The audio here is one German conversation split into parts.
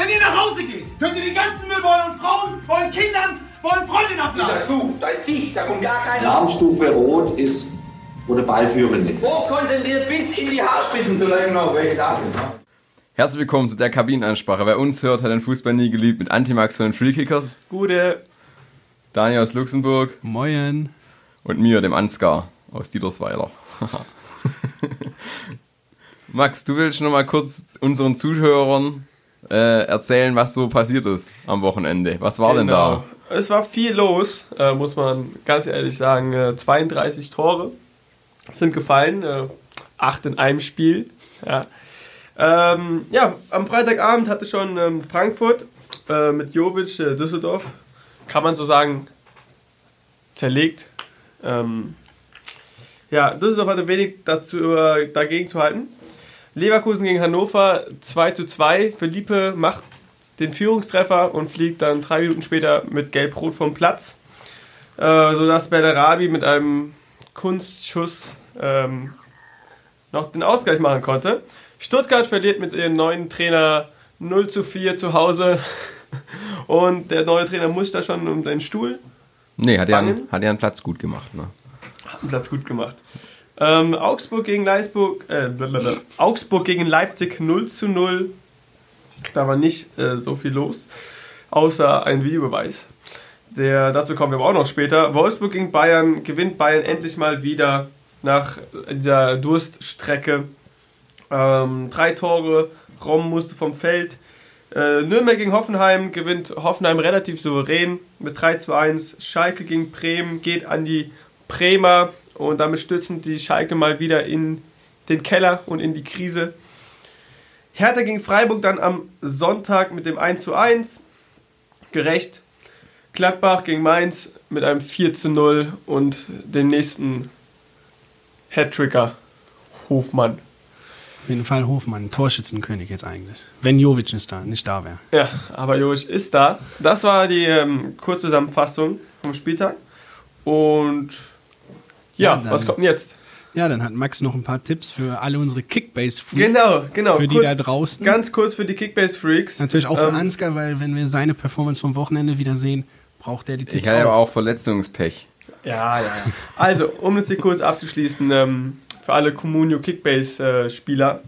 Wenn ihr nach Hause geht, könnt ihr den ganzen Müll bei euren Frauen, bei euren Kindern, bei euren Freundinnen abladen. Ich sag zu, da ist dicht, da kommt gar keiner. Alarmstufe Rot ist oder Ballführende. Hochkonzentriert bis in die Haarspitzen, solange noch welche da sind. Herzlich willkommen zu der Kabinenansprache. Wer uns hört, hat den Fußball nie geliebt mit Antimax von den Freekickers. Gute. Daniel aus Luxemburg. Moin. Und mir, dem Ansgar aus Dietersweiler. Max, du willst noch mal kurz unseren Zuhörern erzählen, was so passiert ist am Wochenende. Was war denn da? Es war viel los, muss man ganz ehrlich sagen. 32 Tore sind gefallen, 8 in einem Spiel. Ja. Am Freitagabend hatte schon Frankfurt mit Jovic Düsseldorf, kann man so sagen, zerlegt. Düsseldorf hatte wenig dagegen zu halten. Leverkusen gegen Hannover 2:2. Felipe macht den Führungstreffer und fliegt dann 3 Minuten später mit Gelb-Rot vom Platz, sodass Bellarabi mit einem Kunstschuss noch den Ausgleich machen konnte. Stuttgart verliert mit ihrem neuen Trainer 0:4 zu Hause und der neue Trainer muss da schon um den Stuhl. Nee, hat ja einen Platz gut gemacht. Ne? Hat einen Platz gut gemacht. Augsburg gegen Leipzig 0:0. Da war nicht so viel los, außer ein Videobeweis. Dazu kommen wir aber auch noch später. Wolfsburg gegen Bayern, gewinnt Bayern endlich mal wieder nach dieser Durststrecke. 3 Tore, Rom musste vom Feld. Nürnberg gegen Hoffenheim, gewinnt Hoffenheim relativ souverän mit 3:1. Schalke gegen Bremen geht an die Bremer und damit stürzen die Schalke mal wieder in den Keller und in die Krise. Hertha gegen Freiburg dann am Sonntag mit dem 1:1. Gerecht. Gladbach gegen Mainz mit einem 4:0 und dem nächsten Hattricker Hofmann. Auf jeden Fall Hofmann, Torschützenkönig jetzt eigentlich. Wenn Jovic nicht da wäre. Ja, aber Jovic ist da. Das war die Kurzzusammenfassung vom Spieltag. Und was kommt denn jetzt? Ja, dann hat Max noch ein paar Tipps für alle unsere Kickbase-Freaks. Genau. Für die da draußen. Ganz kurz für die Kickbase-Freaks. Natürlich auch für Ansgar, weil wenn wir seine Performance vom Wochenende wieder sehen, braucht er die Tipps. Ich habe aber auch Verletzungspech. Ja. Also, um es hier kurz abzuschließen, für alle Comunio Kickbase-Spieler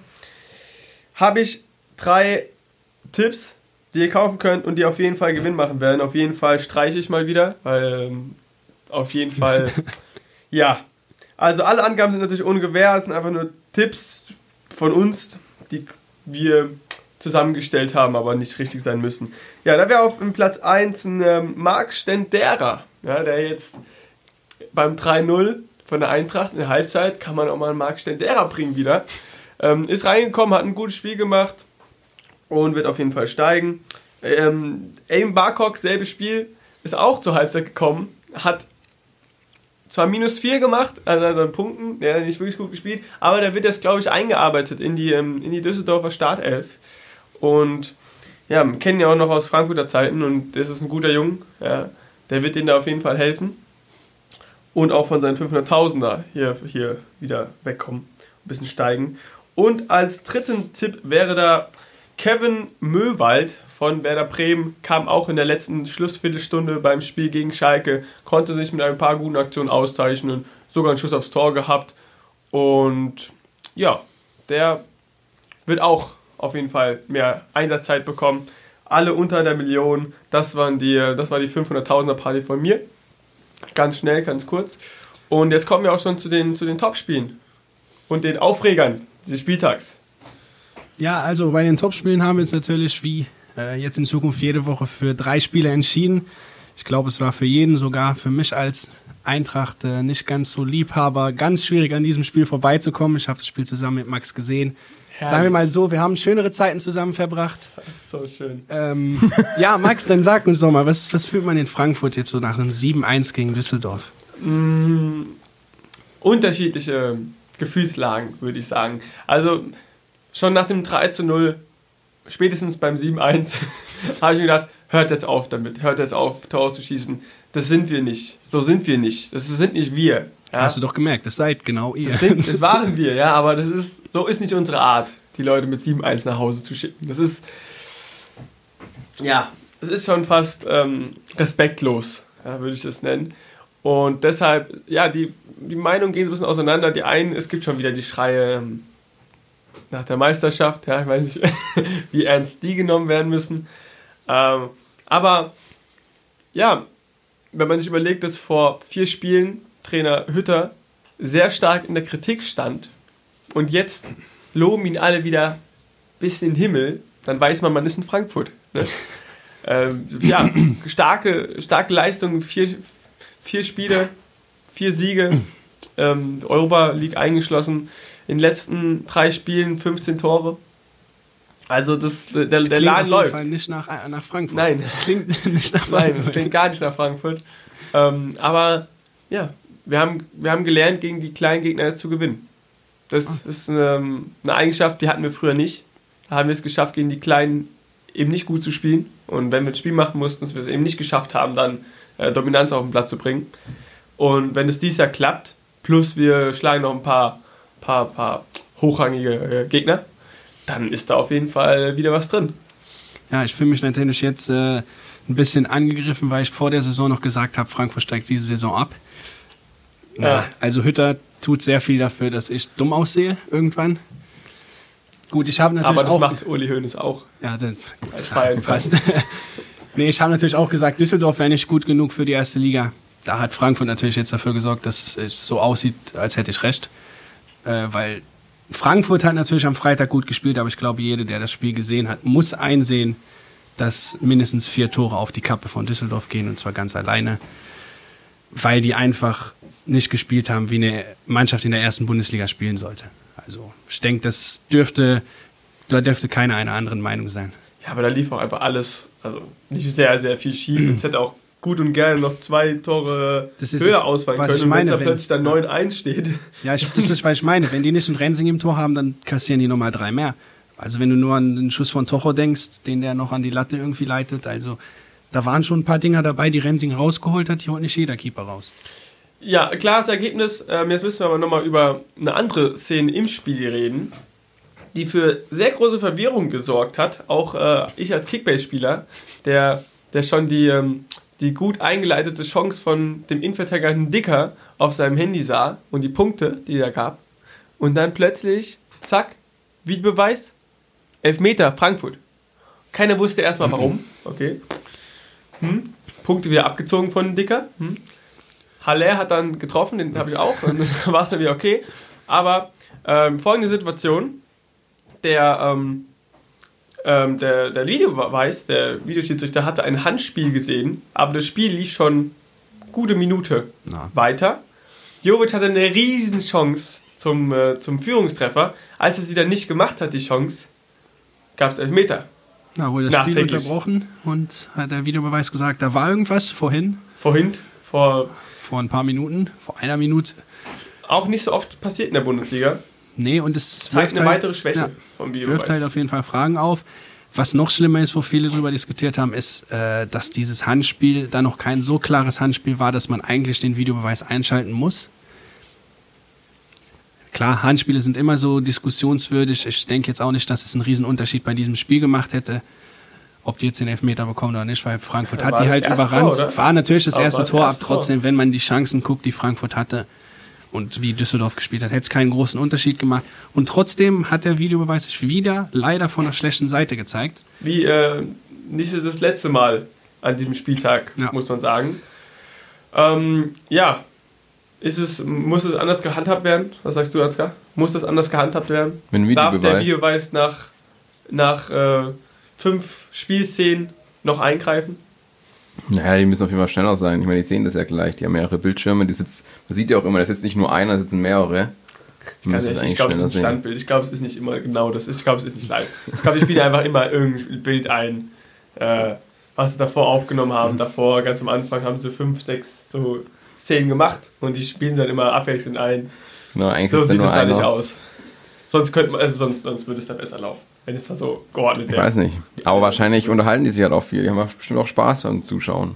habe ich 3 Tipps, die ihr kaufen könnt und die auf jeden Fall Gewinn machen werden. Auf jeden Fall streiche ich mal wieder, weil auf jeden Fall, ja. Also alle Angaben sind natürlich ohne Gewähr, es sind einfach nur Tipps von uns, die wir zusammengestellt haben, aber nicht richtig sein müssen. Ja, da wäre auf Platz 1 ein Marc Stendera, ja, der jetzt beim 3:0 von der Eintracht in der Halbzeit, kann man auch mal einen Marc Stendera bringen wieder, ist reingekommen, hat ein gutes Spiel gemacht und wird auf jeden Fall steigen. Aim Barkok, selbes Spiel, ist auch zur Halbzeit gekommen, hat zwar -4 gemacht, also an Punkten, der hat nicht wirklich gut gespielt, aber der wird jetzt, glaube ich, eingearbeitet in die Düsseldorfer Startelf. Und ja, wir kennen ja auch noch aus Frankfurter Zeiten und das ist ein guter Junge, ja, der wird denen da auf jeden Fall helfen. Und auch von seinen 500.000er hier wieder wegkommen, ein bisschen steigen. Und als dritten Tipp wäre da Kevin Möwald von Werder Bremen, kam auch in der letzten Schlussviertelstunde beim Spiel gegen Schalke, konnte sich mit ein paar guten Aktionen auszeichnen und sogar einen Schuss aufs Tor gehabt. Und ja, der wird auch auf jeden Fall mehr Einsatzzeit bekommen. Alle unter der Million, das war die 500.000er Party von mir. Ganz schnell, ganz kurz. Und jetzt kommen wir auch schon zu den Topspielen und den Aufregern dieses Spieltags. Ja, also bei den Topspielen haben wir uns natürlich wie jetzt in Zukunft jede Woche für 3 Spiele entschieden. Ich glaube, es war für jeden, sogar für mich als Eintracht nicht ganz so Liebhaber, ganz schwierig an diesem Spiel vorbeizukommen. Ich habe das Spiel zusammen mit Max gesehen. Herrlich. Sagen wir mal so, wir haben schönere Zeiten zusammen verbracht. Das ist so schön. Ja, Max, dann sag uns doch mal, was fühlt man in Frankfurt jetzt so nach einem 7:1 gegen Düsseldorf? Unterschiedliche Gefühlslagen, würde ich sagen. Also schon nach dem 3:0, spätestens beim 7:1, habe ich mir gedacht, hört jetzt auf damit, hört jetzt auf, Tor zu schießen. Das sind wir nicht, so sind wir nicht, das sind nicht wir. Ja? Hast du doch gemerkt, das seid genau ihr. Das waren wir, ja, aber so ist nicht unsere Art, die Leute mit 7:1 nach Hause zu schicken. Das ist ja, es ist schon fast respektlos, ja, würde ich das nennen. Und deshalb, ja, die Meinungen gehen so ein bisschen auseinander. Die einen, es gibt schon wieder die Schreie nach der Meisterschaft. Ja, ich weiß nicht, wie ernst die genommen werden müssen. Aber ja, wenn man sich überlegt, dass vor 4 Spielen Trainer Hütter sehr stark in der Kritik stand und jetzt loben ihn alle wieder bis in den Himmel, dann weiß man ist in Frankfurt. Ne? Ja, starke Leistungen, 4 Spiele, 4 Siege, Europa League eingeschlossen, in den letzten 3 Spielen 15 Tore. Also der Laden läuft. Auf jeden Fall nicht nach Frankfurt. Nein. Klingt nicht nach Frankfurt. Nein, es klingt gar nicht nach Frankfurt. Aber ja, wir haben gelernt, gegen die kleinen Gegner jetzt zu gewinnen. Das ist eine Eigenschaft, die hatten wir früher nicht. Da haben wir es geschafft, gegen die Kleinen eben nicht gut zu spielen. Und wenn wir ein Spiel machen mussten, dass wir es eben nicht geschafft haben, dann Dominanz auf den Platz zu bringen. Und wenn es dieses Jahr klappt, plus wir schlagen noch ein paar hochrangige Gegner, dann ist da auf jeden Fall wieder was drin. Ja, ich fühle mich natürlich jetzt ein bisschen angegriffen, weil ich vor der Saison noch gesagt habe, Frankfurt steigt diese Saison ab. Ja. Also Hütter tut sehr viel dafür, dass ich dumm aussehe irgendwann. Gut, ich habe natürlich aber das auch... macht Uli Hoeneß auch. Ja, dann als Bayern passt. Nee, ich habe natürlich auch gesagt, Düsseldorf wäre nicht gut genug für die erste Liga. Da hat Frankfurt natürlich jetzt dafür gesorgt, dass es so aussieht, als hätte ich recht. Weil Frankfurt hat natürlich am Freitag gut gespielt, aber ich glaube, jeder, der das Spiel gesehen hat, muss einsehen, dass mindestens 4 Tore auf die Kappe von Düsseldorf gehen, und zwar ganz alleine, weil die einfach nicht gespielt haben, wie eine Mannschaft in der ersten Bundesliga spielen sollte. Also ich denke, da dürfte keiner einer anderen Meinung sein. Ja, aber da lief auch einfach alles, also nicht sehr, sehr viel schief. Es hätte auch gut und gerne noch 2 Tore höher ausfallen können, und wenn es da plötzlich dann 9-1 steht. Ja, das ist, was ich meine. Wenn die nicht einen Rensing im Tor haben, dann kassieren die nochmal 3 mehr. Also wenn du nur an den Schuss von Tocho denkst, den der noch an die Latte irgendwie leitet, also da waren schon ein paar Dinger dabei, die Rensing rausgeholt hat, die holt nicht jeder Keeper raus. Ja, klares Ergebnis. Jetzt müssen wir aber nochmal über eine andere Szene im Spiel reden, die für sehr große Verwirrung gesorgt hat. Auch ich als Kickbase-Spieler, der schon die gut eingeleitete Chance von dem Innenverteidiger Dicker auf seinem Handy sah und die Punkte, die er gab. Und dann plötzlich, zack, Videobeweis, Elfmeter, Frankfurt. Keiner wusste erstmal warum. Okay. Punkte wieder abgezogen von Dicker. Haller hat dann getroffen, den habe ich auch. Und dann war es dann wieder okay. Aber folgende Situation. Der Videobeweis, der Videoschiedsrichter hatte ein Handspiel gesehen, aber das Spiel lief schon gute Minute weiter. Jovic hatte eine riesen Chance zum Führungstreffer. Als er sie dann nicht gemacht hat, die Chance, gab es Elfmeter. Da wurde das Spiel unterbrochen und hat der Videobeweis gesagt, da war irgendwas vorhin. Vor ein paar Minuten, vor einer Minute. Auch nicht so oft passiert in der Bundesliga. Nee, und es zeigt eine weitere Schwäche vom Videobeweis. Wirft halt auf jeden Fall Fragen auf. Was noch schlimmer ist, wo viele darüber diskutiert haben, ist, dass dieses Handspiel da noch kein so klares Handspiel war, dass man eigentlich den Videobeweis einschalten muss. Klar, Handspiele sind immer so diskussionswürdig. Ich denke jetzt auch nicht, dass es einen riesen Unterschied bei diesem Spiel gemacht hätte, ob die jetzt den Elfmeter bekommen oder nicht, weil Frankfurt hat die halt überrannt. Tor, war natürlich das erste Tor, aber trotzdem, wenn man die Chancen guckt, die Frankfurt hatte und wie Düsseldorf gespielt hat, hätte es keinen großen Unterschied gemacht. Und trotzdem hat der Videobeweis sich wieder leider von der schlechten Seite gezeigt. Wie nicht das letzte Mal an diesem Spieltag, muss man sagen. Muss es anders gehandhabt werden? Was sagst du, Ansgar? Muss das anders gehandhabt werden? Darf der Videobeweis nach 5 Spielszenen noch eingreifen? Naja, die müssen auf jeden Fall schneller sein. Ich meine, die sehen das ja gleich. Die haben mehrere Bildschirme. Man sieht ja auch immer, da sitzt nicht nur einer, da sitzen mehrere. Ich glaube, es ist ein Standbild. Ich glaube, es ist nicht immer genau das. Ich glaube, es ist nicht live. Ich glaube, die spielen einfach immer irgendein Bild ein, was sie davor aufgenommen haben. Davor, ganz am Anfang, haben sie 5, 6 so Szenen gemacht und die spielen dann immer abwechselnd ein. Genau, eigentlich so ist sieht nur es da einer. nicht aus. Sonst würde es da besser laufen, wenn es da so geordnet wäre. Ich weiß nicht. Aber wahrscheinlich unterhalten die sich halt auch viel. Die haben auch bestimmt auch Spaß beim Zuschauen.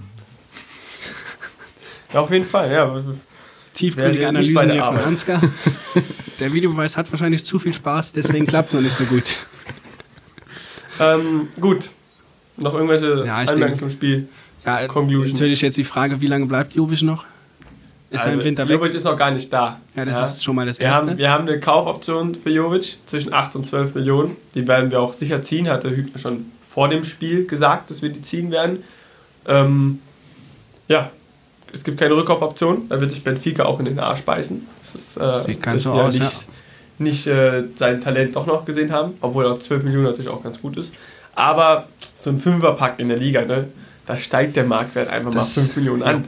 Ja, auf jeden Fall, ja. Tiefgründige Analysen hier von Ansgar. Der Videobeweis hat wahrscheinlich zu viel Spaß, deswegen klappt es noch nicht so gut. Gut. Noch irgendwelche Ja, ich Anmerkungen denk- zum Spiel? Ja, Conclusions. natürlich jetzt die Frage, wie lange bleibt Jovic noch? Ist er im Winter weg? Jovic ist noch gar nicht da. Ja, das ist schon mal das Wir Erste. haben eine Kaufoption für Jovic zwischen 8 und 12 Millionen. Die werden wir auch sicher ziehen, hat der Hübner schon vor dem Spiel gesagt, dass wir die ziehen werden. Ja, es gibt keine Rückkaufoption, da wird sich Benfica auch in den Arsch beißen. Das ist, Sieht ganz dass so sie aus, nicht sein Talent doch noch gesehen haben, obwohl auch 12 Millionen natürlich auch ganz gut ist. Aber so ein Fünferpack in der Liga, ne, da steigt der Marktwert einfach Das- mal 5 Millionen an.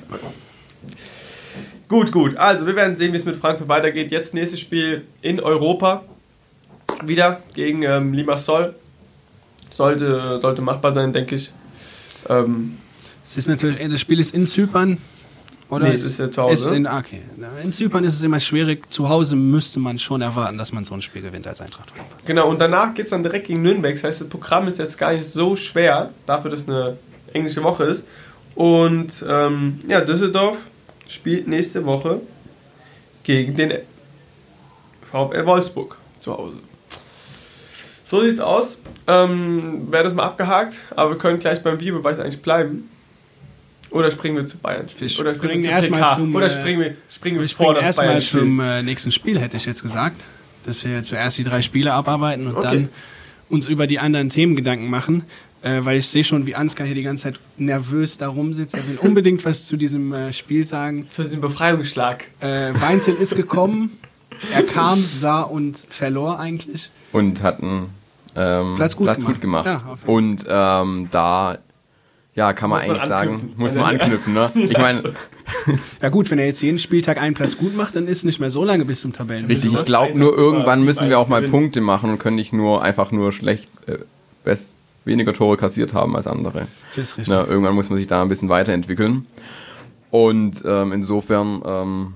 Gut. Also wir werden sehen, wie es mit Frankfurt weitergeht. Jetzt nächstes Spiel in Europa. Wieder gegen Limassol. Sollte machbar sein, denke ich. Es ist natürlich, das Spiel ist in Zypern. Oder Nee, es ist ja zu Hause. Okay. In Zypern ist es immer schwierig. Zu Hause müsste man schon erwarten, dass man so ein Spiel gewinnt als Eintracht Frankfurt. Genau, und danach geht es dann direkt gegen Nürnberg. Das heißt, das Programm ist jetzt gar nicht so schwer, dafür, dass es eine englische Woche ist. Und Düsseldorf spielt nächste Woche gegen den VfL Wolfsburg zu Hause. So sieht's aus. Wäre das mal abgehakt, aber wir können gleich beim Videobeweis eigentlich bleiben. Oder springen wir zu Bayern? Wir Oder springen wir erstmal PK? zum, Oder springen wir Wir vor springen das erstmal Bayern-Spiel? zum nächsten Spiel, hätte ich jetzt gesagt. Dass wir zuerst die 3 Spiele abarbeiten und Okay. dann uns über die anderen Themen Gedanken machen. Weil ich sehe schon, wie Ansgar hier die ganze Zeit nervös da rumsitzt. Er will unbedingt was zu diesem Spiel sagen. Zu diesem Befreiungsschlag. Weinzel ist gekommen. Er kam, sah und verlor eigentlich. Und hat einen Platz gut gemacht. Ja, auf jeden Fall. Und da kann man Muss man eigentlich sagen, anknüpfen. muss man anknüpfen. Ne? Ich meine, Ja gut, wenn er jetzt jeden Spieltag einen Platz gut macht, dann ist es nicht mehr so lange bis zum Tabellenende. richtig, was ich glaube Eintracht nur irgendwann über müssen wir auch mal 7-1 Punkte machen und können nicht nur einfach nur schlecht weniger Tore kassiert haben als andere. Das ist richtig. Na, irgendwann muss man sich da ein bisschen weiterentwickeln. Und insofern,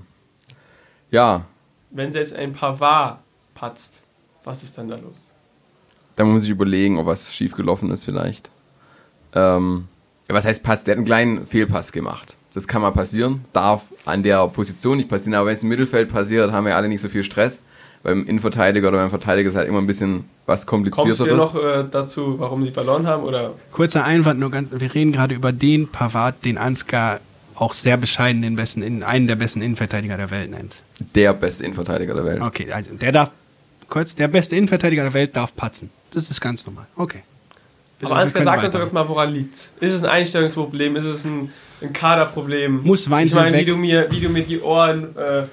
Wenn jetzt ein Pavard patzt, was ist dann da los? da muss man sich überlegen, ob was schiefgelaufen ist vielleicht. Was heißt Patz? Der hat einen kleinen Fehlpass gemacht. Das kann mal passieren, darf an der Position nicht passieren, aber wenn es im Mittelfeld passiert, haben wir alle nicht so viel Stress. Beim Innenverteidiger oder beim Verteidiger ist halt immer ein bisschen was Kommst komplizierteres. du noch dazu, warum die verloren haben? Oder? Kurzer Einwand, wir reden gerade über den Pavard, den Ansgar auch sehr bescheiden einen der besten Innenverteidiger der Welt nennt. Der beste Innenverteidiger der Welt. Okay, also der beste Innenverteidiger der Welt darf patzen. Das ist ganz normal. Okay. Aber Ansgar, sag uns doch weiter. jetzt mal, woran liegt. Ist es ein Einstellungsproblem? Ist es ein Kaderproblem? Muss Weinzel Ich meine, weg? wie du mir die Ohren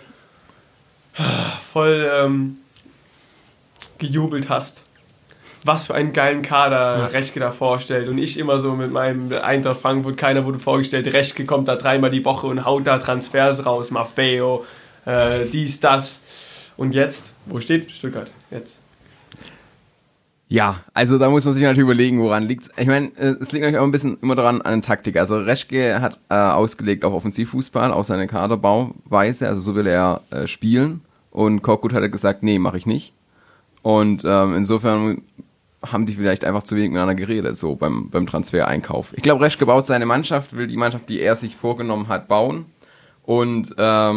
voll gejubelt hast. Was für einen geilen Kader Reschke da vorstellt. Und ich immer so mit meinem Eintracht Frankfurt, keiner wurde vorgestellt, Reschke kommt da 3-mal die Woche und haut da Transfers raus, Maffeo, dies, das. Und jetzt, wo steht Stuttgart jetzt? Ja, also da muss man sich natürlich überlegen, woran liegt's. Ich meine, es liegt natürlich auch ein bisschen immer daran an der Taktik. Also Reschke hat ausgelegt auf Offensivfußball, auf seine Kaderbauweise, also so will er spielen. Und Korkut hat gesagt, nee, mache ich nicht. Und insofern haben die vielleicht einfach zu wenig miteinander geredet, so beim Transfereinkauf. Ich glaube, Reschke baut seine Mannschaft, will die Mannschaft, die er sich vorgenommen hat, bauen. Und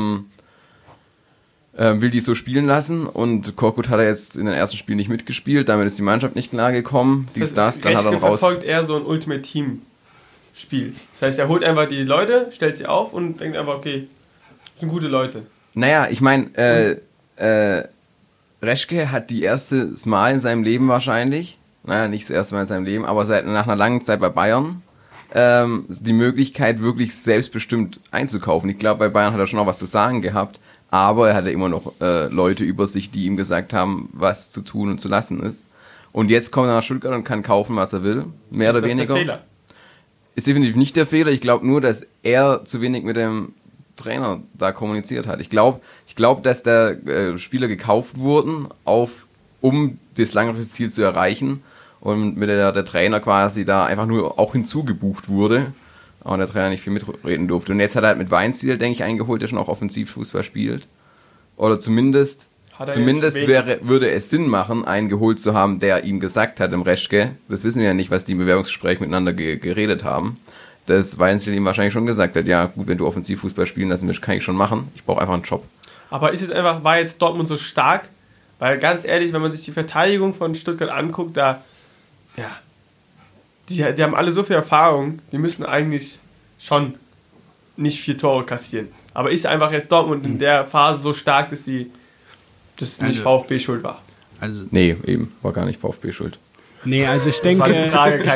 will die so spielen lassen. Und Korkut hat er jetzt in den ersten Spielen nicht mitgespielt, damit ist die Mannschaft nicht klar gekommen. Dann hat er Reschke noch raus. verfolgt eher so ein Ultimate Team Spiel. Das heißt, er holt einfach die Leute, stellt sie auf und denkt einfach, okay, das sind gute Leute. Naja, ich meine, Reschke hat die erstes Mal in seinem Leben wahrscheinlich, naja, nicht das erste Mal in seinem Leben, aber nach einer langen Zeit bei Bayern, die Möglichkeit, wirklich selbstbestimmt einzukaufen. Ich glaube, bei Bayern hat er schon noch was zu sagen gehabt, aber er hatte immer noch Leute über sich, die ihm gesagt haben, was zu tun und zu lassen ist. Und jetzt kommt er nach Stuttgart und kann kaufen, was er will, mehr oder weniger. Ist das der Fehler? Ist definitiv nicht der Fehler. Ich glaube nur, dass er zu wenig mit dem Trainer da kommuniziert hat. Ich glaube, dass da Spieler gekauft wurden, um das langfristige Ziel zu erreichen und mit der Trainer quasi da einfach nur auch hinzugebucht wurde und der Trainer nicht viel mitreden durfte. Und jetzt hat er halt mit Weinziel, denke ich, eingeholt, der schon auch Offensivfußball spielt. Oder zumindest würde es Sinn machen, einen geholt zu haben, der ihm gesagt hat im Reschke, das wissen wir ja nicht, was die im Bewerbungsgespräch miteinander geredet haben, dass Weinziel ihm wahrscheinlich schon gesagt hat, ja gut, wenn du Offensivfußball spielen lassen willst, kann ich schon machen, ich brauche einfach einen Job. Aber war jetzt Dortmund so stark? Weil ganz ehrlich, wenn man sich die Verteidigung von Stuttgart anguckt, die haben alle so viel Erfahrung, die müssen eigentlich schon nicht 4 Tore kassieren. Aber ist einfach jetzt Dortmund in der Phase so stark, dass das nicht VfB schuld war. Also, nee, eben, war gar nicht VfB schuld. Nee, also ich denke,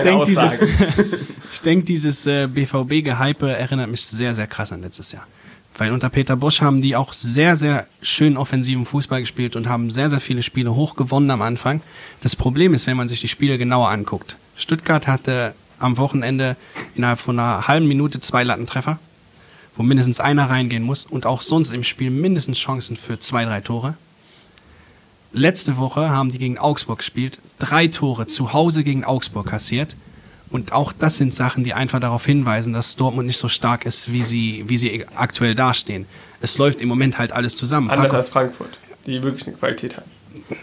dieses BVB-Gehype erinnert mich sehr, sehr krass an letztes Jahr. Weil unter Peter Bosch haben die auch sehr, sehr schön offensiven Fußball gespielt und haben sehr, sehr viele Spiele hochgewonnen am Anfang. Das Problem ist, wenn man sich die Spiele genauer anguckt. Stuttgart hatte am Wochenende innerhalb von einer halben Minute 2 Lattentreffer, wo mindestens einer reingehen muss und auch sonst im Spiel mindestens Chancen für 2, 3 Tore. Letzte Woche haben die gegen Augsburg gespielt, 3 Tore zu Hause gegen Augsburg kassiert. Und auch das sind Sachen, die einfach darauf hinweisen, dass Dortmund nicht so stark ist, wie sie aktuell dastehen. Es läuft im Moment halt alles zusammen. Anders als Frankfurt, die wirklich eine Qualität haben.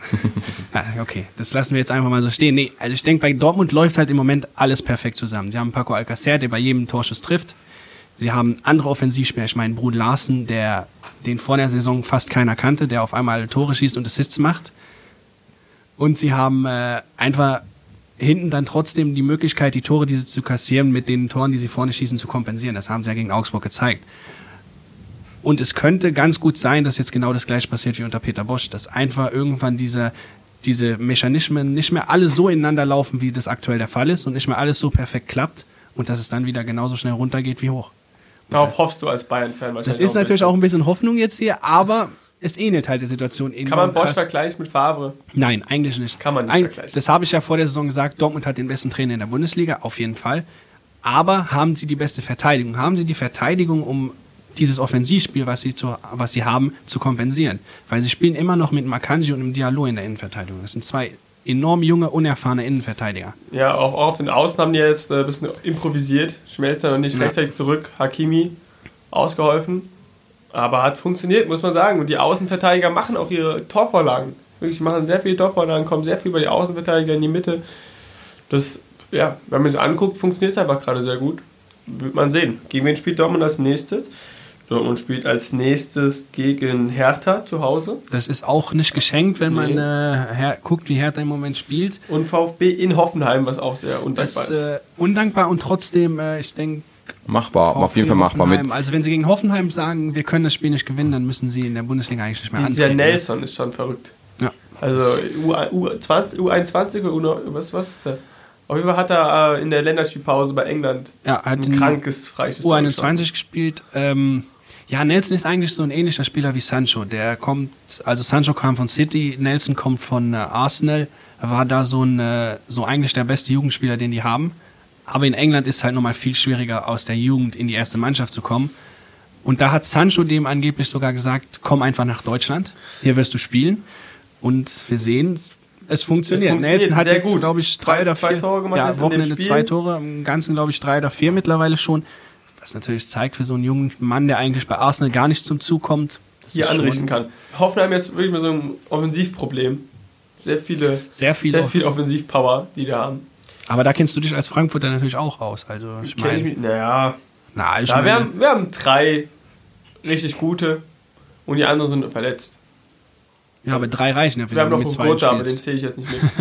Okay, das lassen wir jetzt einfach mal so stehen. Nee, also ich denke, bei Dortmund läuft halt im Moment alles perfekt zusammen. Sie haben Paco Alcacer, der bei jedem Torschuss trifft. Sie haben andere Offensivspieler, ich meine Brun Larsen, den vor der Saison fast keiner kannte, der auf einmal Tore schießt und Assists macht. Und sie haben einfach hinten dann trotzdem die Möglichkeit, die Tore, die sie zu kassieren, mit den Toren, die sie vorne schießen, zu kompensieren. Das haben sie ja gegen Augsburg gezeigt. Und es könnte ganz gut sein, dass jetzt genau das gleiche passiert wie unter Peter Bosch, dass einfach irgendwann diese Mechanismen nicht mehr alle so ineinander laufen, wie das aktuell der Fall ist und nicht mehr alles so perfekt klappt und dass es dann wieder genauso schnell runtergeht wie hoch. Darauf hoffst du als Bayern-Fan wahrscheinlich. Das ist natürlich auch ein bisschen Hoffnung jetzt hier, aber es ähnelt halt der Situation enorm. Kann man Bosch krass vergleichen mit Favre? Nein, eigentlich nicht. Kann man nicht vergleichen. Das habe ich ja vor der Saison gesagt, Dortmund hat den besten Trainer in der Bundesliga, auf jeden Fall. Aber haben sie die beste Verteidigung? Haben sie die Verteidigung, um dieses Offensivspiel, was sie haben, zu kompensieren? Weil sie spielen immer noch mit Makanji und dem Diallo in der Innenverteidigung. Das sind 2 enorm junge, unerfahrene Innenverteidiger. Ja, auch auf den Außen haben die jetzt ein bisschen improvisiert. Schmelzer noch nicht rechtzeitig zurück. Hakimi ausgeholfen. Aber hat funktioniert, muss man sagen. Und die Außenverteidiger machen auch ihre Torvorlagen. Wirklich, machen sehr viele Torvorlagen, kommen sehr viel über die Außenverteidiger in die Mitte. Das, ja, wenn man sich anguckt, funktioniert es einfach gerade sehr gut. Wird man sehen. Gegen wen spielt Dortmund als nächstes? Dortmund spielt als nächstes gegen Hertha zu Hause. Das ist auch nicht geschenkt, wenn man guckt, wie Hertha im Moment spielt. Und VfB in Hoffenheim, was auch sehr undankbar ist. Undankbar und trotzdem, ich denke, machbar, auf jeden Fall machbar mit. Also wenn sie gegen Hoffenheim sagen, wir können das Spiel nicht gewinnen, dann müssen sie in der Bundesliga eigentlich nicht mehr antreten. Der Nelson ist schon verrückt. Ja. Also U21 oder was ist der? Auf jeden Fall hat er in der Länderspielpause bei England ein krankes Freistoß U21 gespielt. Nelson ist eigentlich so ein ähnlicher Spieler wie Sancho. Sancho kam von City, Nelson kommt von Arsenal, war da so eigentlich der beste Jugendspieler, den die haben. Aber in England ist es halt nochmal viel schwieriger, aus der Jugend in die erste Mannschaft zu kommen. Und da hat Sancho dem angeblich sogar gesagt, komm einfach nach Deutschland, hier wirst du spielen. Und wir sehen, es funktioniert. Nelson hat jetzt, glaube ich, 3 oder 4 Tore gemacht. Ja, Wochenende 2 Tore, im Ganzen, glaube ich, 3 oder 4 mittlerweile schon. Was natürlich zeigt für so einen jungen Mann, der eigentlich bei Arsenal gar nicht zum Zug kommt, hier anrichten kann. Hoffenheim ist wirklich mal so ein Offensivproblem. Sehr viel Offensivpower, die da haben. Aber da kennst du dich als Frankfurter natürlich auch aus. Also wir haben 3 richtig gute und die anderen sind verletzt. Ja, aber 3 reichen ja, wenn wir haben noch mit 2 Gotha, aber den zähle ich jetzt nicht mit.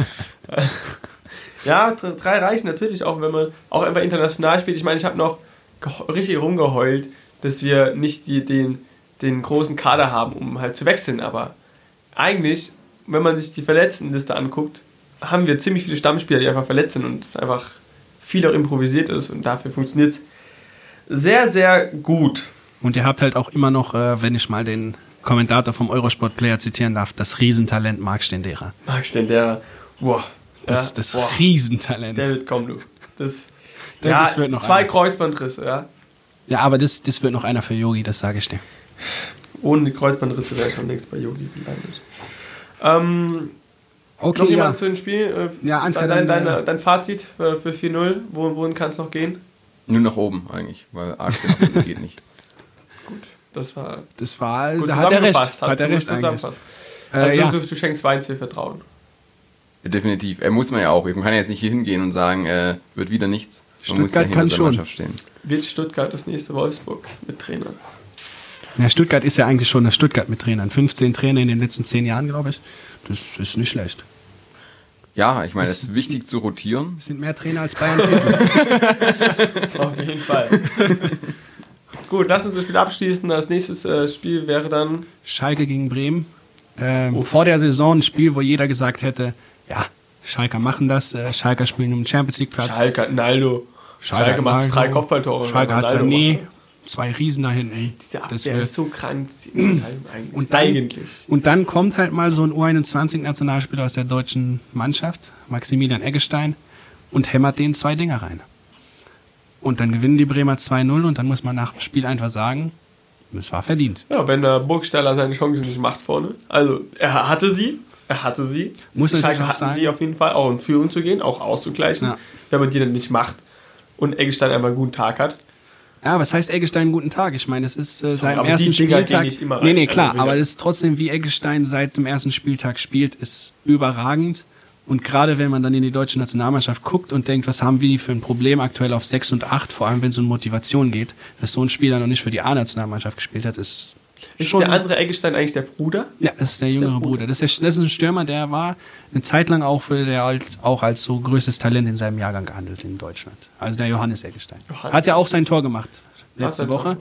Ja, 3 reichen natürlich auch, wenn man auch einfach international spielt. Ich meine, ich habe noch richtig rumgeheult, dass wir nicht den großen Kader haben, um halt zu wechseln. Aber eigentlich, wenn man sich die Verletztenliste anguckt, haben wir ziemlich viele Stammspieler, die einfach verletzt sind und es einfach viel auch improvisiert ist und dafür funktioniert es sehr, sehr gut. Und ihr habt halt auch immer noch, wenn ich mal den Kommentator vom Eurosport-Player zitieren darf, das Riesentalent Marc Stendera. Marc Stendera, boah. Das Riesentalent. David, komm du. Das wird noch 2 Kreuzbandrisse, ja. Ja, aber das wird noch einer für Yogi, das sage ich dir. Ohne Kreuzbandrisse wäre schon längst bei Yogi gelandet. Okay, noch jemand zu dem Spiel? Ansgar, dein Fazit für 4-0, wohin kann es noch gehen? Nur nach oben eigentlich, weil arg geht nicht. Gut, das war da hat er recht. Hat er recht zusammenfasst. Also du schenkst Weinzel Vertrauen. Ja, definitiv. Muss man ja auch. Man kann ja jetzt nicht hier hingehen und sagen, wird wieder nichts. Man Stuttgart muss ja kann schon. Mannschaft stehen. Wird Stuttgart das nächste Wolfsburg mit Trainern? Ja, Stuttgart ist ja eigentlich schon das Stuttgart mit Trainern. 15 Trainer in den letzten 10 Jahren, glaube ich. Das ist nicht schlecht. Ja, ich meine, es ist wichtig zu rotieren. Es sind mehr Trainer als Bayern-Titel. Auf jeden Fall. Gut, lass uns das Spiel abschließen. Das nächste Spiel wäre dann Schalke gegen Bremen. Vor der Saison ein Spiel, wo jeder gesagt hätte, ja, Schalker machen das, Schalker spielen um den Champions-League-Platz. Schalke hat Naldo. Schalke macht 3 Kopfballtore. Schalke hat Sané, 2 Riesen da hinten. Diese Das Abwehr wird- ist so krank. Eigentlich. Und dann kommt halt mal so ein U21-Nationalspieler aus der deutschen Mannschaft, Maximilian Eggestein, und hämmert denen 2 Dinger rein. Und dann gewinnen die Bremer 2-0 und dann muss man nach dem Spiel einfach sagen, es war verdient. Ja, wenn der Burgstaller seine Chancen nicht macht vorne. Also, er hatte sie. Muss natürlich Schalke auch hatten sagen. sie auf jeden Fall, auch in Führung zu gehen, auch auszugleichen. Ja. Wenn man die dann nicht macht und Eggestein einfach einen guten Tag hat. Ja, was heißt Eggestein einen guten Tag? Ich meine, es ist seit dem aber ersten die Dinger Spieltag. gehen nicht immer rein. Nee, klar, Also, aber es ist trotzdem, wie Eggestein seit dem ersten Spieltag spielt, ist überragend. Und gerade wenn man dann in die deutsche Nationalmannschaft guckt und denkt, was haben wir für ein Problem aktuell auf 6 und 8, vor allem wenn es um Motivation geht, dass so ein Spieler noch nicht für die A-Nationalmannschaft gespielt hat, ist schon... der andere Eggestein eigentlich der Bruder? Ja, das ist der jüngere Bruder. Das ist ein Stürmer, der war eine Zeit lang auch als so größtes Talent in seinem Jahrgang gehandelt in Deutschland. Also der Johannes Eggestein. Hat ja auch sein Tor gemacht letzte Woche.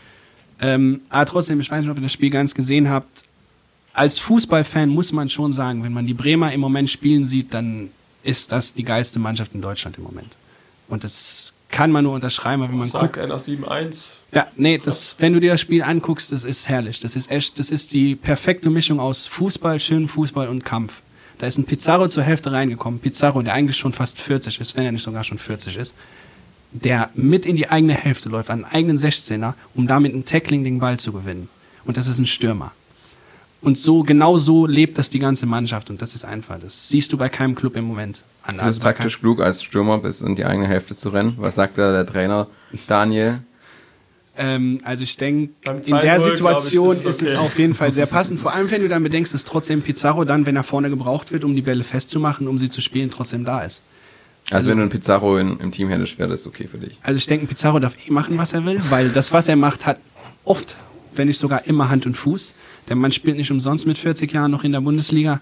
Aber trotzdem, ich weiß nicht, ob ihr das Spiel ganz gesehen habt. Als Fußballfan muss man schon sagen, wenn man die Bremer im Moment spielen sieht, dann ist das die geilste Mannschaft in Deutschland im Moment. Und das kann man nur unterschreiben, wenn man Sagt guckt. er nach 7-1. Ja, nee, wenn du dir das Spiel anguckst, das ist herrlich. Das ist die perfekte Mischung aus Fußball, schönen Fußball und Kampf. Da ist ein Pizarro zur Hälfte reingekommen. Pizarro, der eigentlich schon fast 40 ist, wenn er nicht sogar schon 40 ist, der mit in die eigene Hälfte läuft, an einen eigenen 16er, um damit ein Tackling den Ball zu gewinnen. Und das ist ein Stürmer. Und genau so lebt das die ganze Mannschaft. Und das ist einfach, das siehst du bei keinem Club im Moment. Das ist taktisch klug, als Stürmer bis in die eigene Hälfte zu rennen. Was sagt da der Trainer Daniel? Also ich denke, Beim in der 2-0, Situation glaub ich, ist es okay. auf jeden Fall sehr passend. Vor allem, wenn du dann bedenkst, dass trotzdem Pizarro dann, wenn er vorne gebraucht wird, um die Bälle festzumachen, um sie zu spielen, trotzdem da ist. Also wenn du einen Pizarro im Team hättest, wäre das okay für dich. Also ich denke, Pizarro darf machen, was er will, weil das, was er macht, hat oft, wenn nicht sogar immer Hand und Fuß. Der Mann spielt nicht umsonst mit 40 Jahren noch in der Bundesliga.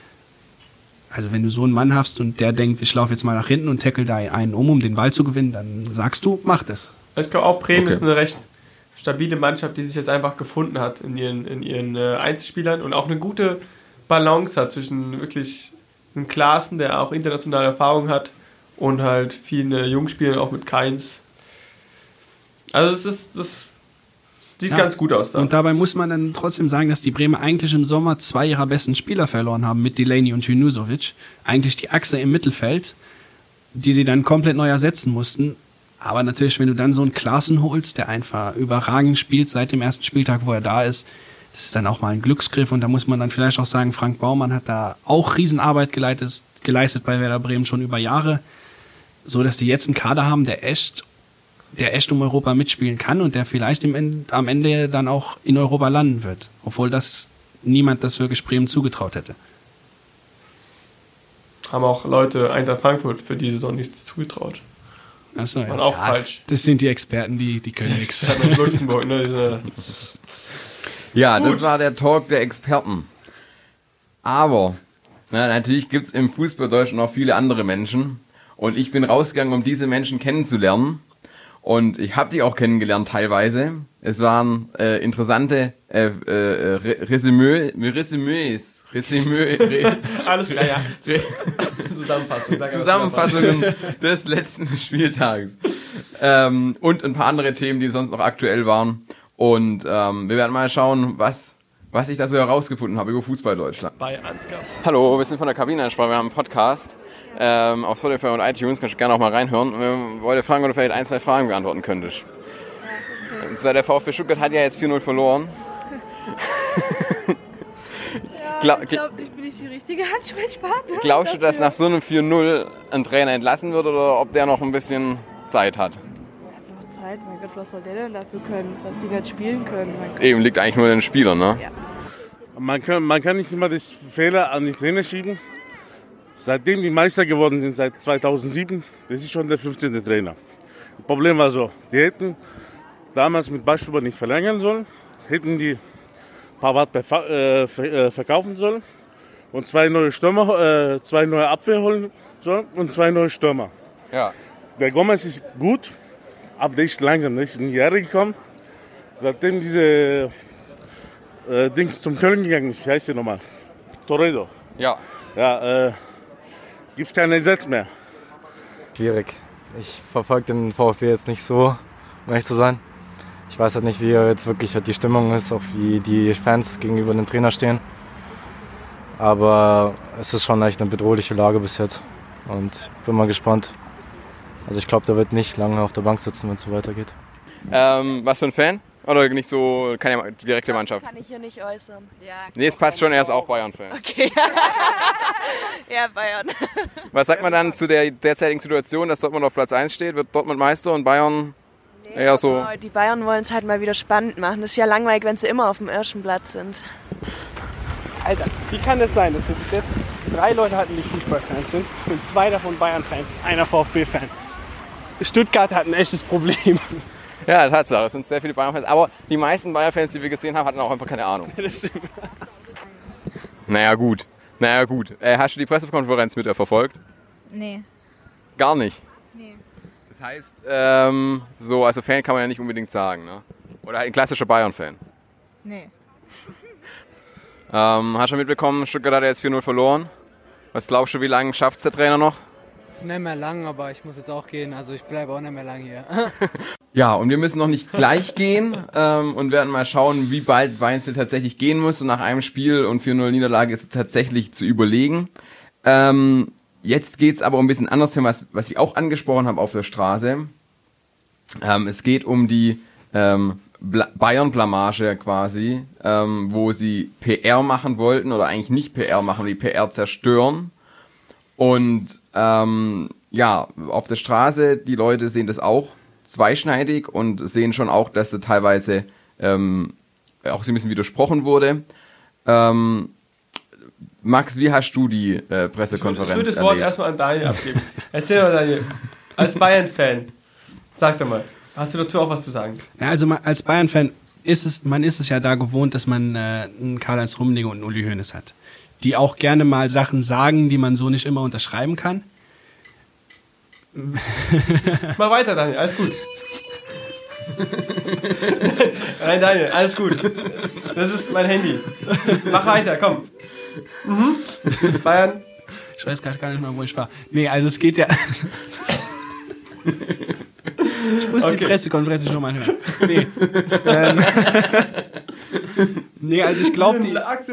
Also wenn du so einen Mann hast und der denkt, ich laufe jetzt mal nach hinten und tackle da einen um den Ball zu gewinnen, dann sagst du, mach das. Ich glaube auch, Bremen Okay. ist eine recht stabile Mannschaft, die sich jetzt einfach gefunden hat in ihren Einzelspielern und auch eine gute Balance hat zwischen wirklich einem Klaassen, der auch internationale Erfahrung hat, und halt vielen Jungspielern, auch mit Keins. Also das sieht Ja. ganz gut aus da. Und dabei muss man dann trotzdem sagen, dass die Bremer eigentlich im Sommer 2 ihrer besten Spieler verloren haben, mit Delaney und Junusovic. Eigentlich die Achse im Mittelfeld, die sie dann komplett neu ersetzen mussten. Aber natürlich, wenn du dann so einen Klaassen holst, der einfach überragend spielt seit dem ersten Spieltag, wo er da ist, das ist dann auch mal ein Glücksgriff. Und da muss man dann vielleicht auch sagen, Frank Baumann hat da auch Riesenarbeit geleistet bei Werder Bremen schon über Jahre, so dass sie jetzt einen Kader haben, der echt um Europa mitspielen kann und der vielleicht am Ende dann auch in Europa landen wird. Obwohl niemand das wirklich Bremen zugetraut hätte. Haben auch Leute Eintracht Frankfurt für die Saison nichts zugetraut. Achso, War auch falsch. Das sind die Experten, die können nichts. Das hat aus Luxemburg, ne? Ja, Gut. das war der Talk der Experten. Aber natürlich gibt's im Fußball Deutschland noch viele andere Menschen. Und ich bin rausgegangen, um diese Menschen kennenzulernen. Und ich habe die auch kennengelernt teilweise. Es waren interessante Resümee. Alles klar, ja. Zusammenfassungen des letzten Spieltags. Und ein paar andere Themen, die sonst noch aktuell waren. Und wir werden mal schauen, was ich da so herausgefunden habe über Fußball Deutschland. Bei Ansgar. Hallo, wir sind von der Kabinenansprache, wir haben einen Podcast auf Spotify und iTunes, kannst du gerne auch mal reinhören. Wir wollten fragen, ob du vielleicht 1, 2 Fragen beantworten könntest. Ja, okay. Und zwar der VfB Stuttgart hat ja jetzt 4-0 verloren. Ja, ich glaube, ich bin nicht die richtige Ansprechpartnerin. Glaubst du, dass nach so einem 4-0 ein Trainer entlassen wird oder ob der noch ein bisschen Zeit hat? Er hat noch Zeit, mein Gott, was soll der denn dafür können, dass die nicht spielen können? Mein Gott. Eben, liegt eigentlich nur an den Spielern, ne? Ja. Man kann nicht immer das Fehler an die Trainer schieben. Seitdem die Meister geworden sind, seit 2007, das ist schon der 15. Trainer. Das Problem war so, die hätten damals mit Bartstuber nicht verlängern sollen, hätten die Pavard verkaufen sollen und 2 neue Stürmer, 2 neue Abwehr holen soll und 2 neue Stürmer. Ja. Der Gomez ist gut, aber der ist langsam, der ist in die Jahre gekommen. Seitdem diese Dings zum Köln gegangen ist, wie heißt der nochmal? Toledo. Ja. Ja, gibt es keinen Ersatz mehr. Schwierig. Ich verfolge den VfB jetzt nicht so, um ehrlich zu sein. Ich weiß halt nicht, wie jetzt wirklich die Stimmung ist, auch wie die Fans gegenüber dem Trainer stehen. Aber es ist schon echt eine bedrohliche Lage bis jetzt. Und bin mal gespannt. Also ich glaube, der wird nicht lange auf der Bank sitzen, wenn es so weitergeht. Was für ein Fan? Oder nicht so, keine direkte Mannschaft? Kann ich hier nicht äußern. Ja, Nee, es passt schon, er ist auch Bayern-Fan. okay. Ja, Bayern. Was sagt man dann zu der derzeitigen Situation, dass Dortmund auf Platz 1 steht? Wird Dortmund Meister und Bayern eher so? Aber die Bayern wollen es halt mal wieder spannend machen. Das ist ja langweilig, wenn sie immer auf dem ersten Platz sind. Alter, wie kann das sein, dass wir bis jetzt 3 Leute hatten, die Fußballfans sind und 2 davon Bayern-Fans, einer VfB-Fan? Stuttgart hat ein echtes Problem. Ja, Tatsache, es sind sehr viele Bayern-Fans. Aber die meisten Bayern-Fans, die wir gesehen haben, hatten auch einfach keine Ahnung. Das stimmt. Naja, gut. Hast du die Pressekonferenz verfolgt? Nee. Gar nicht? Nee. Das heißt, also Fan kann man ja nicht unbedingt sagen, ne? Oder ein klassischer Bayern-Fan. Nee. Hast du mitbekommen, Stuttgart hat jetzt 4-0 verloren. Was glaubst du, wie lange schafft es der Trainer noch? Nicht mehr lang, aber ich muss jetzt auch gehen, also ich bleibe auch nicht mehr lang hier. Ja, und wir müssen noch nicht gleich gehen und werden mal schauen, wie bald Weinzel tatsächlich gehen muss. Und nach einem Spiel und 4-0 Niederlage ist es tatsächlich zu überlegen. Jetzt geht's aber um ein bisschen anderes Thema, was ich auch angesprochen habe auf der Straße. Es geht um die Bayern-Blamage quasi, wo sie PR machen wollten oder eigentlich nicht PR machen, die PR zerstören. Und auf der Straße, die Leute sehen das auch zweischneidig und sehen schon auch, dass da teilweise auch so ein bisschen widersprochen wurde. Max, wie hast du die Pressekonferenz Ich würde das Wort erlebt? erstmal an Daniel abgeben. Erzähl mal, Daniel, als Bayern-Fan, sag doch mal, hast du dazu auch was zu sagen? Ja, also als Bayern-Fan ist es ja da gewohnt, dass man einen Karl-Heinz Rummenigge und einen Uli Hoeneß hat, die auch gerne mal Sachen sagen, die man so nicht immer unterschreiben kann. Mal weiter, Daniel, alles gut. Nein, Daniel, alles gut. Das ist mein Handy. Mach weiter, komm. Bayern. Ich weiß gar nicht mehr, wo ich war. Nee, also es geht ja... Ich muss die Pressekonferenz nicht nochmal hören. Nee, also ich glaube...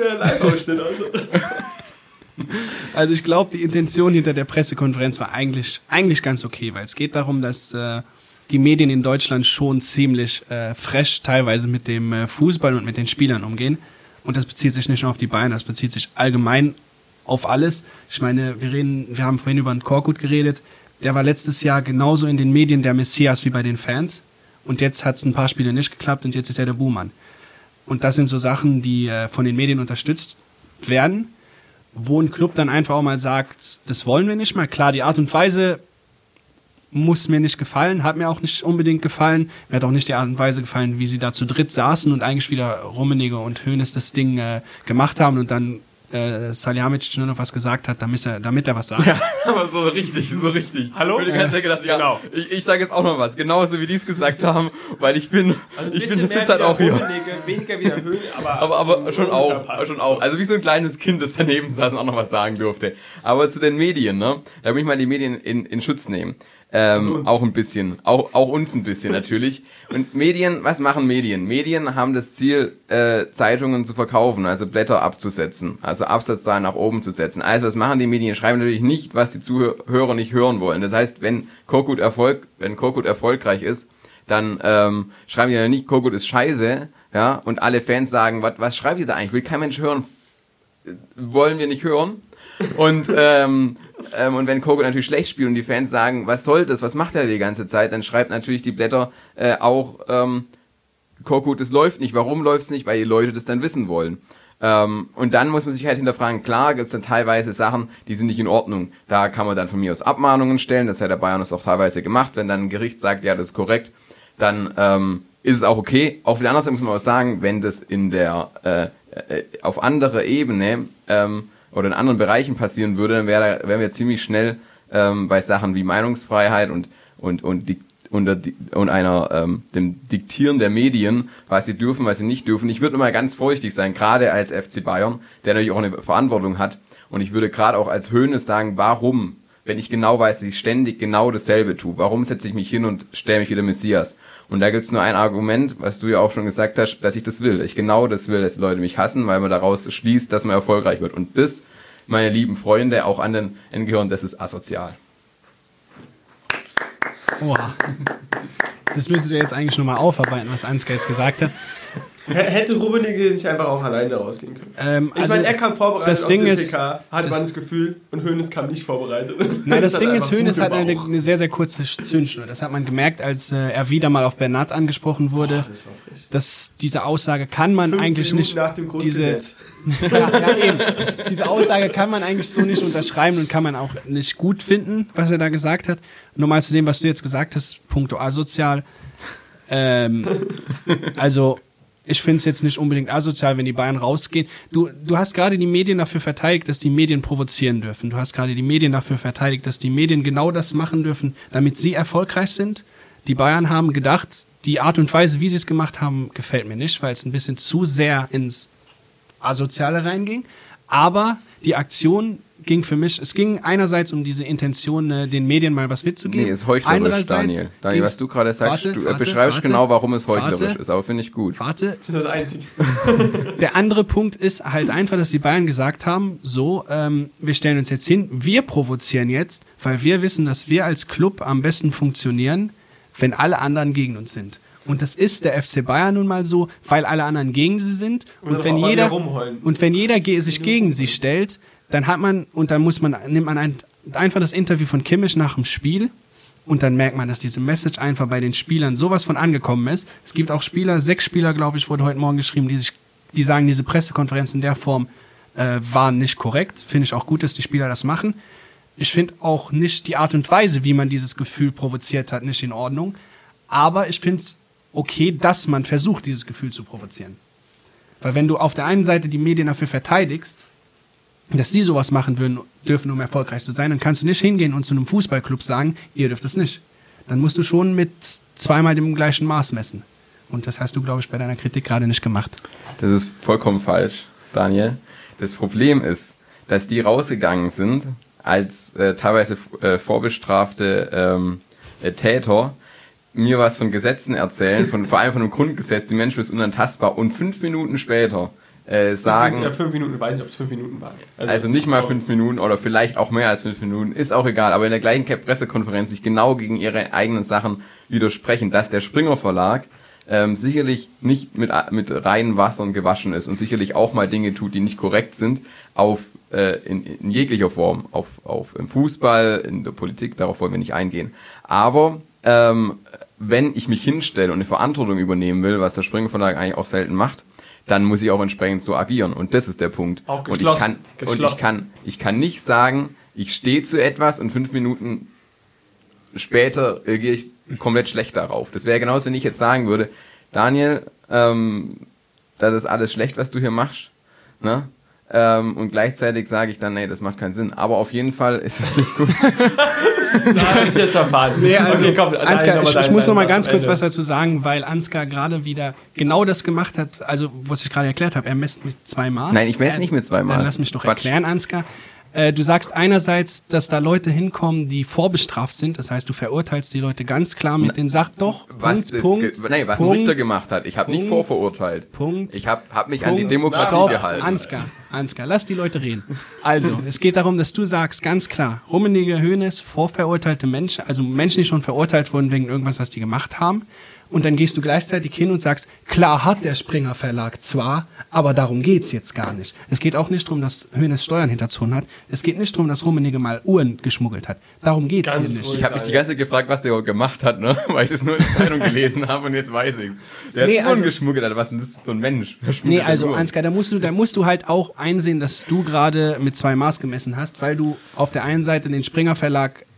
Also ich glaube, die Intention hinter der Pressekonferenz war eigentlich ganz okay, weil es geht darum, dass die Medien in Deutschland schon ziemlich fresh teilweise mit dem Fußball und mit den Spielern umgehen. Und das bezieht sich nicht nur auf die Bayern, das bezieht sich allgemein auf alles. Ich meine, wir haben vorhin über einen Korkut geredet. Der war letztes Jahr genauso in den Medien der Messias wie bei den Fans. Und jetzt hat es ein paar Spiele nicht geklappt und jetzt ist er der Buhmann. Und das sind so Sachen, die von den Medien unterstützt werden, wo ein Club dann einfach auch mal sagt, das wollen wir nicht mal. Klar, die Art und Weise muss mir nicht gefallen, hat mir auch nicht unbedingt gefallen. Mir hat auch nicht die Art und Weise gefallen, wie sie da zu dritt saßen und eigentlich wieder Rummenigge und Hoeneß das Ding gemacht haben und dann Salihamidzic nur noch was gesagt hat, damit er was sagt. Ja, aber so richtig. Hallo? Ich habe die ganze Zeit gedacht, ja, genau. Ich sage jetzt auch noch was, genauso wie die es gesagt haben, weil ich sitze halt auch hier. Weniger wieder Höhen, aber schon auch. Also wie so ein kleines Kind, das daneben saß und auch noch was sagen durfte. Aber zu den Medien, ne? Da will ich mal die Medien in Schutz nehmen. Auch ein bisschen. Auch uns ein bisschen natürlich. Und Medien, was machen Medien? Medien haben das Ziel, Zeitungen zu verkaufen, also Blätter abzusetzen, also Absatzzahlen nach oben zu setzen. Also was machen die Medien? Schreiben natürlich nicht, was die Zuhörer nicht hören wollen. Das heißt, wenn Korkut erfolgreich ist, dann schreiben die ja nicht, Korkut ist scheiße, ja, und alle Fans sagen, was schreibt ihr da eigentlich? Will kein Mensch hören? Wollen wir nicht hören? Und wenn Korkut natürlich schlecht spielt und die Fans sagen, was soll das, was macht er die ganze Zeit, dann schreibt natürlich die Blätter Korkut, es läuft nicht. Warum läuft es nicht? Weil die Leute das dann wissen wollen. Und dann muss man sich halt hinterfragen, klar gibt es dann teilweise Sachen, die sind nicht in Ordnung. Da kann man dann von mir aus Abmahnungen stellen, das hat der Bayern das auch teilweise gemacht. Wenn dann ein Gericht sagt, ja, das ist korrekt, dann ist es auch okay. Auf der anderen Seite muss man auch sagen, wenn das auf anderer Ebene oder in anderen Bereichen passieren würde, dann wären wir ziemlich schnell bei Sachen wie Meinungsfreiheit und dem Diktieren der Medien, was sie dürfen, was sie nicht dürfen. Ich würde immer ganz vorsichtig sein, gerade als FC Bayern, der natürlich auch eine Verantwortung hat. Und ich würde gerade auch als Hoeneß sagen, warum, wenn ich genau weiß, dass ich ständig genau dasselbe tue, warum setze ich mich hin und stelle mich wieder Messias? Und da gibt's nur ein Argument, was du ja auch schon gesagt hast, dass ich das will. Ich genau das will, dass die Leute mich hassen, weil man daraus schließt, dass man erfolgreich wird. Und das, meine lieben Freunde, auch an den Angehörigen, das ist asozial. Oha. Das müsstet ihr jetzt eigentlich nochmal aufarbeiten, was Ansgar jetzt gesagt hat. Hätte Rummenigge nicht einfach auch alleine rausgehen können? Ich also meine, er kam vorbereitet das auf Ding den ist, PK, hatte man das Gefühl, und Hoeneß kam nicht vorbereitet. Nein, das Ding ist, Hoeneß hat eine sehr, sehr kurze Zündschnur. Das hat man gemerkt, als er wieder mal auf Bernat angesprochen wurde. Das war frisch. Dass diese Aussage kann man 5 eigentlich Minuten nicht... nach dem Grundgesetz. ja, eben. Diese Aussage kann man eigentlich so nicht unterschreiben und kann man auch nicht gut finden, was er da gesagt hat. Nochmal zu dem, was du jetzt gesagt hast, puncto asozial. Also... Ich finde es jetzt nicht unbedingt asozial, wenn die Bayern rausgehen. Du hast gerade die Medien dafür verteidigt, dass die Medien provozieren dürfen. Du hast gerade die Medien dafür verteidigt, dass die Medien genau das machen dürfen, damit sie erfolgreich sind. Die Bayern haben gedacht, die Art und Weise, wie sie es gemacht haben, gefällt mir nicht, weil es ein bisschen zu sehr ins Asoziale reinging. Aber die Aktion ging für mich, es ging einerseits um diese Intention, den Medien mal was mitzugeben. Nee, ist heuchlerisch, Daniel. Daniel, was du gerade sagst, du beschreibst genau, warum es heuchlerisch ist, aber finde ich gut. Warte. Das ist das Einzige. Der andere Punkt ist halt einfach, dass die Bayern gesagt haben, so, wir stellen uns jetzt hin, wir provozieren jetzt, weil wir wissen, dass wir als Club am besten funktionieren, wenn alle anderen gegen uns sind. Und das ist der FC Bayern nun mal so, weil alle anderen gegen sie sind. Und wenn jeder sich gegen sie stellt, dann nimmt man einfach das Interview von Kimmich nach dem Spiel und dann merkt man, dass diese Message einfach bei den Spielern sowas von angekommen ist. Es gibt auch 6 Spieler, glaube ich, wurde heute Morgen geschrieben, die sagen, diese Pressekonferenz in der Form war nicht korrekt. Finde ich auch gut, dass die Spieler das machen. Ich finde auch nicht die Art und Weise, wie man dieses Gefühl provoziert hat, nicht in Ordnung. Aber ich finde es okay, dass man versucht, dieses Gefühl zu provozieren. Weil wenn du auf der einen Seite die Medien dafür verteidigst, dass sie sowas machen dürfen, um erfolgreich zu sein, dann kannst du nicht hingehen und zu einem Fußballclub sagen, ihr dürft es nicht. Dann musst du schon mit zweimal dem gleichen Maß messen. Und das hast du, glaube ich, bei deiner Kritik gerade nicht gemacht. Das ist vollkommen falsch, Daniel. Das Problem ist, dass die rausgegangen sind als teilweise vorbestrafte Täter, mir was von Gesetzen erzählen, vor allem von einem Grundgesetz, die Menschheit ist unantastbar, und 5 Minuten später sagen... Ja, 5 Minuten, ich weiß nicht, ob es 5 Minuten waren. Also nicht mal 5 Minuten oder vielleicht auch mehr als 5 Minuten, ist auch egal, aber in der gleichen Pressekonferenz sich genau gegen ihre eigenen Sachen widersprechen, dass der Springer Verlag sicherlich nicht mit reinen Wassern gewaschen ist und sicherlich auch mal Dinge tut, die nicht korrekt sind, in jeglicher Form, im Fußball, in der Politik, darauf wollen wir nicht eingehen. Aber wenn ich mich hinstelle und eine Verantwortung übernehmen will, was der Springer Verlag eigentlich auch selten macht, dann muss ich auch entsprechend so agieren. Und das ist der Punkt. Auch geschlossen. Ich kann nicht sagen, ich stehe zu etwas und 5 Minuten später reagiere ich komplett schlecht darauf. Das wäre genauso, wenn ich jetzt sagen würde, Daniel, das ist alles schlecht, was du hier machst, ne? Und gleichzeitig sage ich dann, nee, das macht keinen Sinn. Aber auf jeden Fall ist es nicht gut. Das ist jetzt verfahren. Nee, also, okay, komm, Ansgar, ich muss noch mal ganz kurz was dazu sagen, weil Ansgar gerade wieder genau das gemacht hat, also was ich gerade erklärt habe, er messt mit 2 Maß. Nein, ich messe nicht mit 2 Maß. Dann lass mich doch erklären, Ansgar. Du sagst einerseits, dass da Leute hinkommen, die vorbestraft sind. Das heißt, du verurteilst die Leute ganz klar mit den was ein Richter gemacht hat. Ich habe nicht vorverurteilt. Ich habe mich an die Demokratie gehalten. Ansgar, lass die Leute reden. Also, es geht darum, dass du sagst, ganz klar, Rummenigge, Hoeneß, vorverurteilte Menschen, also Menschen, die schon verurteilt wurden wegen irgendwas, was die gemacht haben. Und dann gehst du gleichzeitig hin und sagst, klar hat der Springer Verlag zwar, aber darum geht's jetzt gar nicht. Es geht auch nicht darum, dass Hoeneß Steuern hinterzogen hat. Es geht nicht darum, dass Rummenigge mal Uhren geschmuggelt hat. Darum geht's hier nicht. Ich habe mich die ganze Zeit gefragt, was der überhaupt gemacht hat, ne? Weil ich es nur in der Zeitung gelesen habe und jetzt weiß ich's. Der hat Uhren geschmuggelt, Alter. Was ist denn das für ein Mensch? Nee, also Ansgar, da musst du halt auch einsehen, dass du gerade mit 2 Maß gemessen hast, weil du auf der einen Seite den Springer Verlag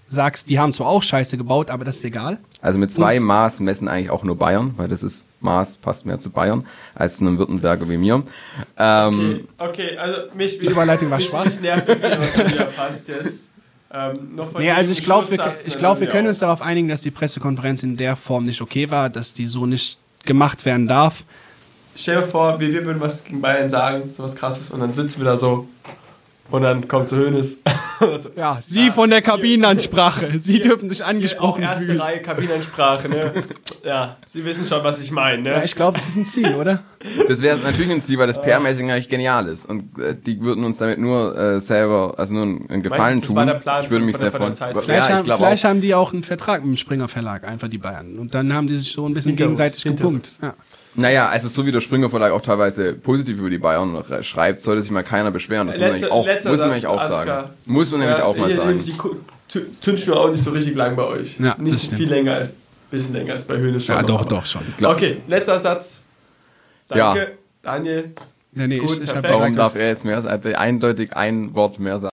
sagst, die haben zwar auch Scheiße gebaut, aber das ist egal. Also mit 2 Maß messen eigentlich auch nur Bayern, weil das ist Maß passt mehr zu Bayern als zu einem Württemberger wie mir. Okay, also die Überleitung war schwach. Mich nervt das Thema schon wieder fast jetzt. Noch von also ich glaube, wir können uns auch. darauf einigen, dass die Pressekonferenz in der Form nicht okay war, dass die so nicht gemacht werden darf. Stell dir vor, wir würden was gegen Bayern sagen, sowas Krasses, und dann sitzen wir da so und dann kommt so Hoeneß. Ja, Sie von der Kabinenansprache. Sie dürfen sich angesprochen erste fühlen. Reihe Kabinenansprache, ne? Ja, Sie wissen schon, was ich meine, ne? Ja, ich glaube, es ist ein Ziel, oder? Das wäre natürlich ein Ziel, weil das PR-mäßig eigentlich genial ist. Und die würden uns damit nur selber, also nur einen Gefallen tun. War der Plan ich würde mich sehr freuen. Vielleicht haben die auch einen Vertrag mit dem Springer Verlag, einfach die Bayern. Und dann haben die sich so ein bisschen gegenseitig gepunkt. Ja. Naja, also so wie der Springer Verlag auch teilweise positiv über die Bayern schreibt, sollte sich mal keiner beschweren. Das muss man nämlich auch sagen. Muss man nämlich auch mal sagen. Die Tünchen auch nicht so richtig lang bei euch. Ja, nicht viel länger, ein bisschen länger als bei Hoeneß schon. Ja, doch schon. Okay, letzter Satz. Danke, Daniel. Ja, nee, gut, ich Warum darf er jetzt mehr sagen? Eindeutig ein Wort mehr sagen.